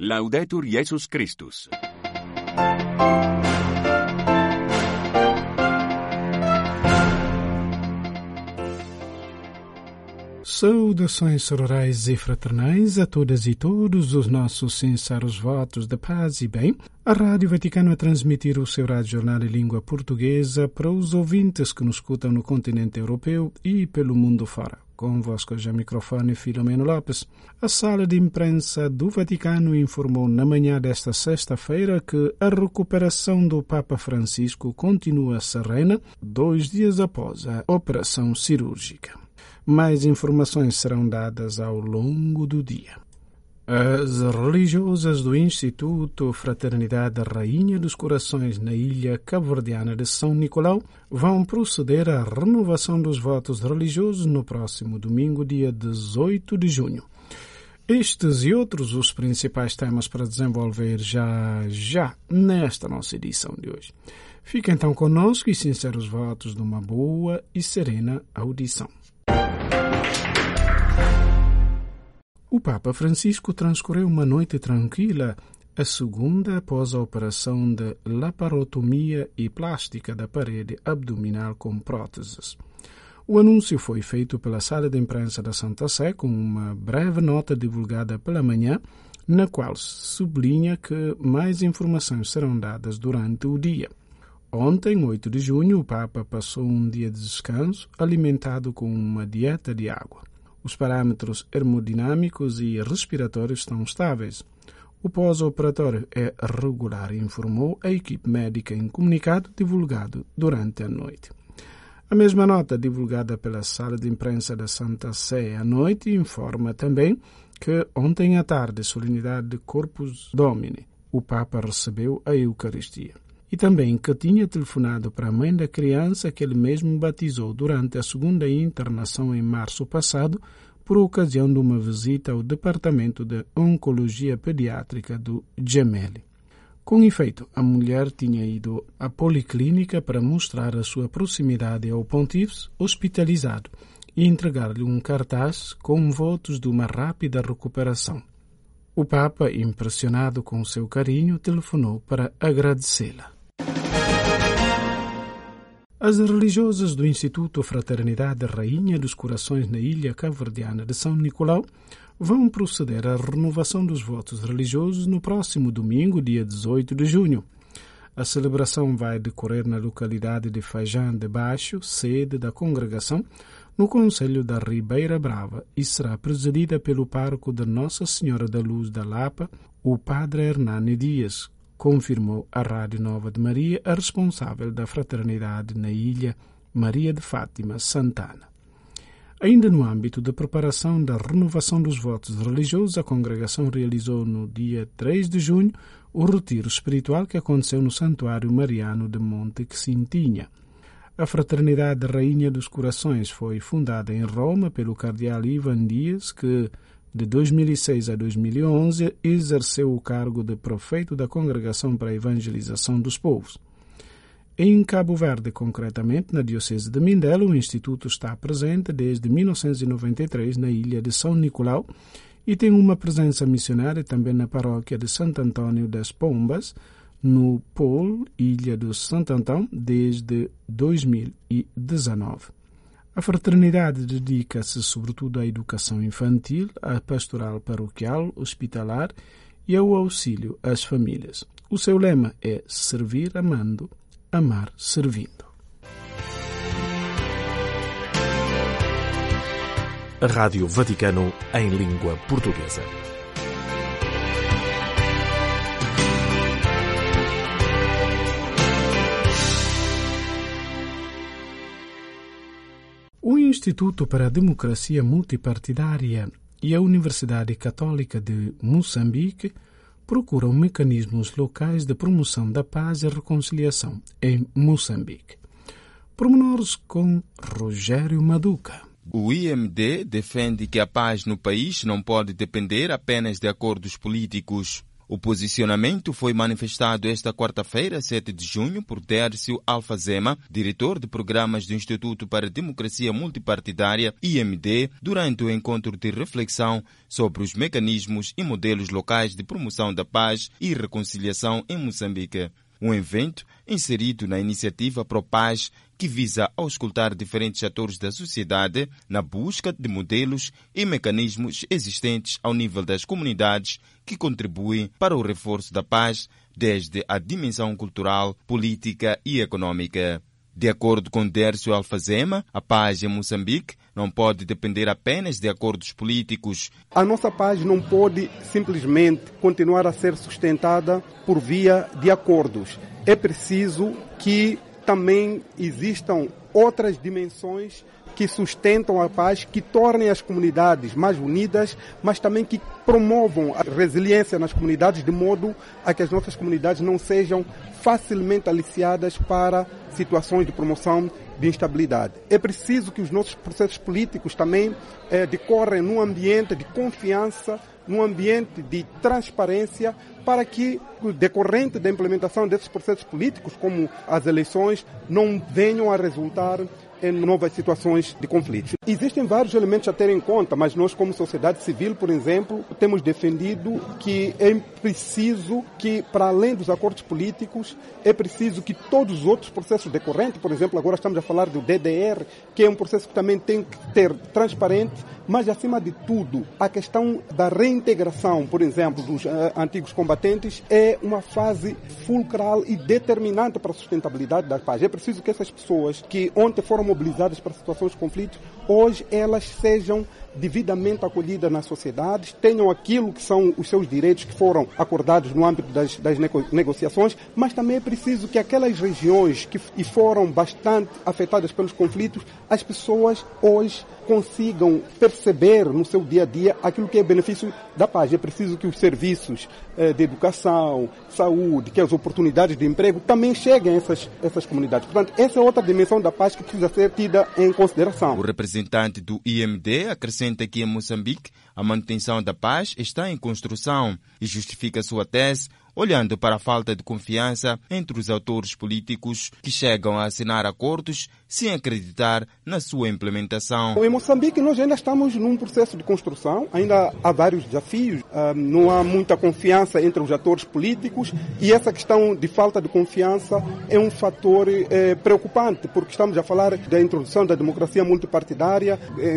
Laudetur Jesus Christus. Saudações sororais e fraternais a todas e todos os nossos sinceros votos de paz e bem. A Rádio Vaticano a transmitir o seu rádio jornal em língua portuguesa para os ouvintes que nos escutam no continente europeu e pelo mundo fora. Convosco já microfone Filomeno Lopes. A sala de imprensa do Vaticano informou na manhã desta sexta-feira que a recuperação do Papa Francisco continua serena 2 dias após a operação cirúrgica. Mais informações serão dadas ao longo do dia. As religiosas do Instituto Fraternidade Rainha dos Corações na ilha cabo-verdiana de São Nicolau vão proceder à renovação dos votos religiosos no próximo domingo, dia 18 de junho. Estes e outros os principais temas para desenvolver já nesta nossa edição de hoje. Fiquem então conosco e sinceros votos de uma boa e serena audição. O Papa Francisco transcorreu uma noite tranquila, a segunda após a operação de laparotomia e plástica da parede abdominal com próteses. O anúncio foi feito pela sala de imprensa da Santa Sé com uma breve nota divulgada pela manhã, na qual se sublinha que mais informações serão dadas durante o dia. Ontem, 8 de junho, o Papa passou um dia de descanso, alimentado com uma dieta de água. Os parâmetros hemodinâmicos e respiratórios estão estáveis. O pós-operatório é regular, informou a equipe médica em comunicado divulgado durante a noite. A mesma nota divulgada pela sala de imprensa da Santa Sé à noite informa também que ontem à tarde, solenidade de Corpus Domini, o Papa recebeu a Eucaristia. E também que tinha telefonado para a mãe da criança que ele mesmo batizou durante a segunda internação em março passado, por ocasião de uma visita ao Departamento de Oncologia Pediátrica do Gemelli. Com efeito, a mulher tinha ido à policlínica para mostrar a sua proximidade ao pontífice hospitalizado e entregar-lhe um cartaz com votos de uma rápida recuperação. O Papa, impressionado com o seu carinho, telefonou para agradecê-la. As religiosas do Instituto Fraternidade Rainha dos Corações na ilha cabo-verdiana de São Nicolau vão proceder à renovação dos votos religiosos no próximo domingo, dia 18 de junho. A celebração vai decorrer na localidade de Fajã de Baixo, sede da congregação, no concelho da Ribeira Brava, e será presidida pelo pároco de Nossa Senhora da Luz da Lapa, o padre Hernani Dias, confirmou à Rádio Nova de Maria a responsável da fraternidade na ilha, Maria de Fátima Santana. Ainda no âmbito da preparação da renovação dos votos religiosos, a congregação realizou no dia 3 de junho o retiro espiritual que aconteceu no Santuário Mariano de Monte Quintinha. A Fraternidade Rainha dos Corações foi fundada em Roma pelo cardeal Ivan Dias, que de 2006 a 2011 exerceu o cargo de prefeito da Congregação para a Evangelização dos Povos. Em Cabo Verde, concretamente, na Diocese de Mindelo, o Instituto está presente desde 1993 na ilha de São Nicolau e tem uma presença missionária também na paróquia de Santo Antônio das Pombas, no Polo, Ilha do Santo Antão, desde 2019. A fraternidade dedica-se sobretudo à educação infantil, à pastoral paroquial, hospitalar e ao auxílio às famílias. O seu lema é servir amando, amar servindo. A Rádio Vaticano em língua portuguesa. O Instituto para a Democracia Multipartidária e a Universidade Católica de Moçambique procuram mecanismos locais de promoção da paz e reconciliação em Moçambique. Pormenores com Rogério Maduca. O IMD defende que a paz no país não pode depender apenas de acordos políticos. O posicionamento foi manifestado esta quarta-feira, 7 de junho, por Dércio Alfazema, diretor de programas do Instituto para a Democracia Multipartidária, IMD, durante o encontro de reflexão sobre os mecanismos e modelos locais de promoção da paz e reconciliação em Moçambique. Um evento inserido na iniciativa ProPaz, que visa auscultar diferentes atores da sociedade na busca de modelos e mecanismos existentes ao nível das comunidades que contribuem para o reforço da paz desde a dimensão cultural, política e econômica. De acordo com Dércio Alfazema, a paz em Moçambique não pode depender apenas de acordos políticos. A nossa paz não pode simplesmente continuar a ser sustentada por via de acordos. É preciso que também existam outras dimensões que sustentam a paz, que tornem as comunidades mais unidas, mas também que promovam a resiliência nas comunidades, de modo a que as nossas comunidades não sejam facilmente aliciadas para situações de promoção de instabilidade. É preciso que os nossos processos políticos também decorrem num ambiente de confiança, num ambiente de transparência, para que, decorrente da implementação desses processos políticos, como as eleições, não venham a resultar em novas situações de conflitos. Existem vários elementos a ter em conta, mas nós, como sociedade civil, por exemplo, temos defendido que é preciso que, para além dos acordos políticos, é preciso que todos os outros processos decorrentes, por exemplo, agora estamos a falar do DDR, que é um processo que também tem que ter transparente, mas, acima de tudo, a questão da reintegração, por exemplo, dos antigos combatentes, é uma fase fulcral e determinante para a sustentabilidade da paz. É preciso que essas pessoas que ontem foram mobilizadas para situações de conflito, hoje elas sejam devidamente acolhidas na sociedade, tenham aquilo que são os seus direitos que foram acordados no âmbito das negociações, mas também é preciso que aquelas regiões que foram bastante afetadas pelos conflitos, as pessoas hoje consigam perceber no seu dia a dia aquilo que é benefício da paz. É preciso que os serviços de educação, saúde, que as oportunidades de emprego também cheguem a essas comunidades. Portanto, essa é outra dimensão da paz que precisa ser tida em consideração. O representante do IMD acrescenta que em Moçambique a manutenção da paz está em construção e justifica sua tese olhando para a falta de confiança entre os atores políticos que chegam a assinar acordos sem acreditar na sua implementação. Em Moçambique nós ainda estamos num processo de construção, ainda há vários desafios, não há muita confiança entre os atores políticos e essa questão de falta de confiança é um fator preocupante, porque estamos a falar da introdução da democracia multipartidária em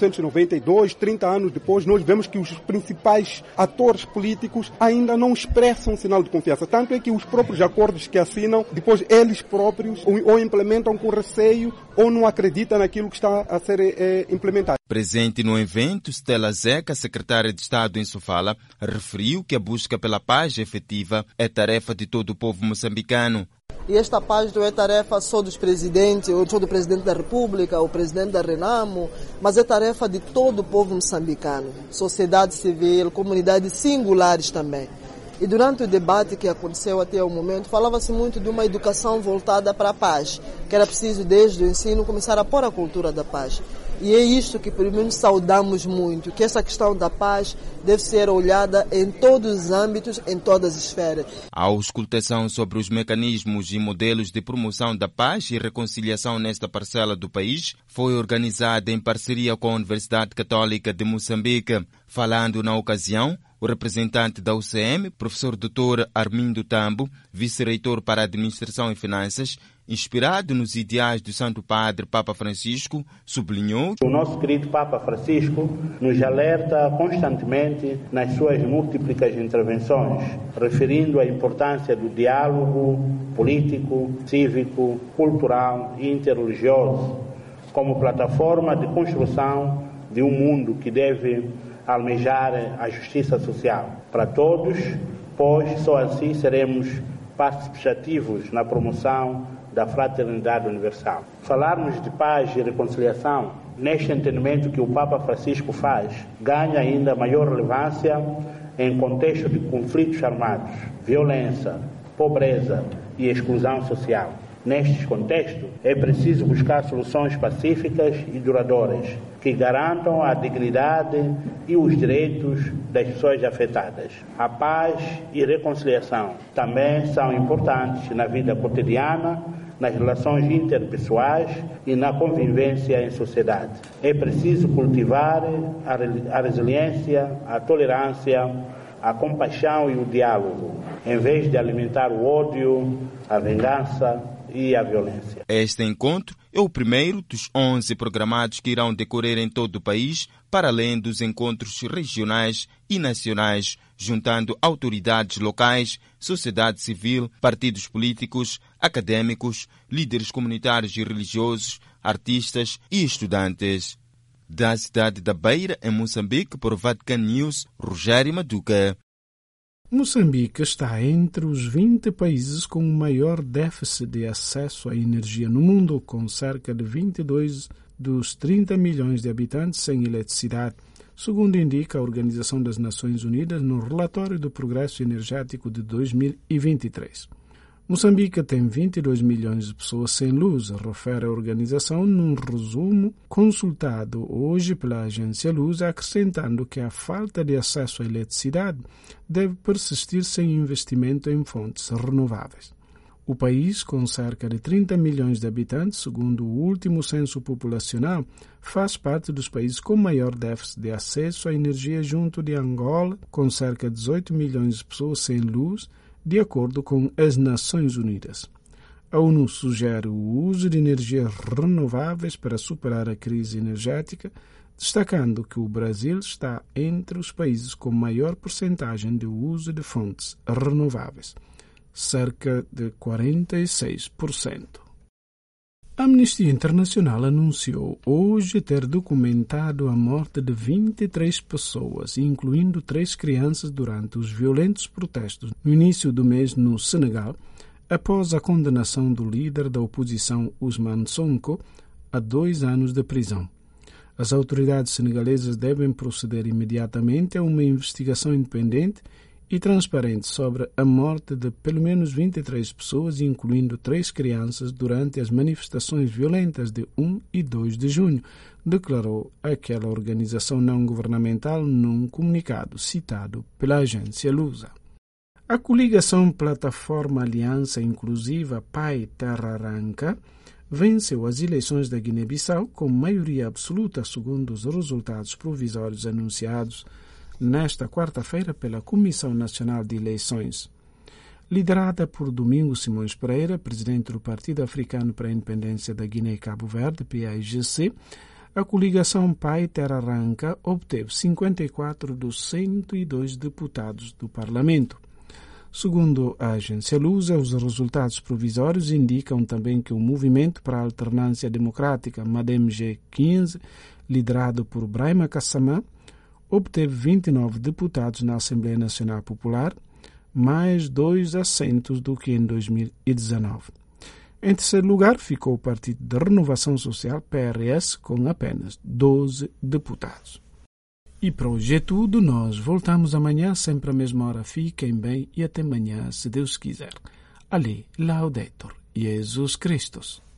1992, 30 anos depois, nós vemos que os principais atores políticos ainda não expressam sinal de confiança. Tanto é que os próprios acordos que assinam, depois eles próprios ou implementam com receio ou não acreditam naquilo que está a ser implementado. Presente no evento, Stella Zeca, secretária de Estado em Sofala, referiu que a busca pela paz efetiva é tarefa de todo o povo moçambicano. E esta paz não é tarefa só dos presidentes, ou só do presidente da República, ou presidente da Renamo, mas é tarefa de todo o povo moçambicano, sociedade civil, comunidades singulares também. E durante o debate que aconteceu até o momento, falava-se muito de uma educação voltada para a paz, que era preciso desde o ensino começar a pôr a cultura da paz. E é isto que primeiro saudamos muito, que essa questão da paz deve ser olhada em todos os âmbitos, em todas as esferas. A auscultação sobre os mecanismos e modelos de promoção da paz e reconciliação nesta parcela do país foi organizada em parceria com a Universidade Católica de Moçambique. Falando na ocasião, o representante da UCM, professor Dr. Armindo Tambo, vice-reitor para a Administração e Finanças, inspirado nos ideais do Santo Padre Papa Francisco, sublinhou: o nosso querido Papa Francisco nos alerta constantemente nas suas múltiplas intervenções, referindo a importância do diálogo político, cívico, cultural e interreligioso como plataforma de construção de um mundo que deve almejar a justiça social para todos, pois só assim seremos participativos na promoção da fraternidade universal. Falarmos de paz e reconciliação, neste entendimento que o Papa Francisco faz, ganha ainda maior relevância em contexto de conflitos armados, violência, pobreza e exclusão social. Nestes contextos, é preciso buscar soluções pacíficas e duradouras que garantam a dignidade e os direitos das pessoas afetadas. A paz e reconciliação também são importantes na vida cotidiana, nas relações interpessoais e na convivência em sociedade. É preciso cultivar a resiliência, a tolerância, a compaixão e o diálogo, em vez de alimentar o ódio, a vingança e a violência. Este encontro é o primeiro dos 11 programados que irão decorrer em todo o país, para além dos encontros regionais e nacionais, juntando autoridades locais, sociedade civil, partidos políticos, acadêmicos, líderes comunitários e religiosos, artistas e estudantes. Da cidade da Beira, em Moçambique, por Vatican News, Rogério Maduca. Moçambique está entre os 20 países com o maior déficit de acesso à energia no mundo, com cerca de 22 dos 30 milhões de habitantes sem eletricidade, segundo indica a Organização das Nações Unidas no relatório do Progresso Energético de 2023. Moçambique tem 22 milhões de pessoas sem luz, refere a organização num resumo consultado hoje pela agência Luz, acrescentando que a falta de acesso à eletricidade deve persistir sem investimento em fontes renováveis. O país, com cerca de 30 milhões de habitantes, segundo o último censo populacional, faz parte dos países com maior déficit de acesso à energia junto de Angola, com cerca de 18 milhões de pessoas sem luz, de acordo com as Nações Unidas. A ONU sugere o uso de energias renováveis para superar a crise energética, destacando que o Brasil está entre os países com maior percentagem de uso de fontes renováveis, cerca de 46%. A Amnistia Internacional anunciou hoje ter documentado a morte de 23 pessoas, incluindo 3 crianças, durante os violentos protestos no início do mês no Senegal, após a condenação do líder da oposição Ousmane Sonko a 2 anos de prisão. As autoridades senegalesas devem proceder imediatamente a uma investigação independente e transparente sobre a morte de pelo menos 23 pessoas, incluindo 3 crianças, durante as manifestações violentas de 1 e 2 de junho, declarou aquela organização não-governamental num comunicado citado pela agência Lusa. A coligação Plataforma Aliança Inclusiva Pai Terra Arranca venceu as eleições da Guiné-Bissau com maioria absoluta, segundo os resultados provisórios anunciados nesta quarta-feira pela Comissão Nacional de Eleições. Liderada por Domingos Simões Pereira, presidente do Partido Africano para a Independência da Guiné e Cabo Verde, PAIGC, a coligação Pai Terra Arranca obteve 54 dos 102 deputados do Parlamento. Segundo a agência Lusa, os resultados provisórios indicam também que o Movimento para a Alternância Democrática, MADEM G15, liderado por Brahima Kassamá, obteve 29 deputados na Assembleia Nacional Popular, mais 2 assentos do que em 2019. Em terceiro lugar ficou o Partido de Renovação Social, PRS, com apenas 12 deputados. E para hoje é tudo, nós voltamos amanhã, sempre à mesma hora. Fiquem bem e até amanhã, se Deus quiser. Ali, Laudetur Jesus Christus.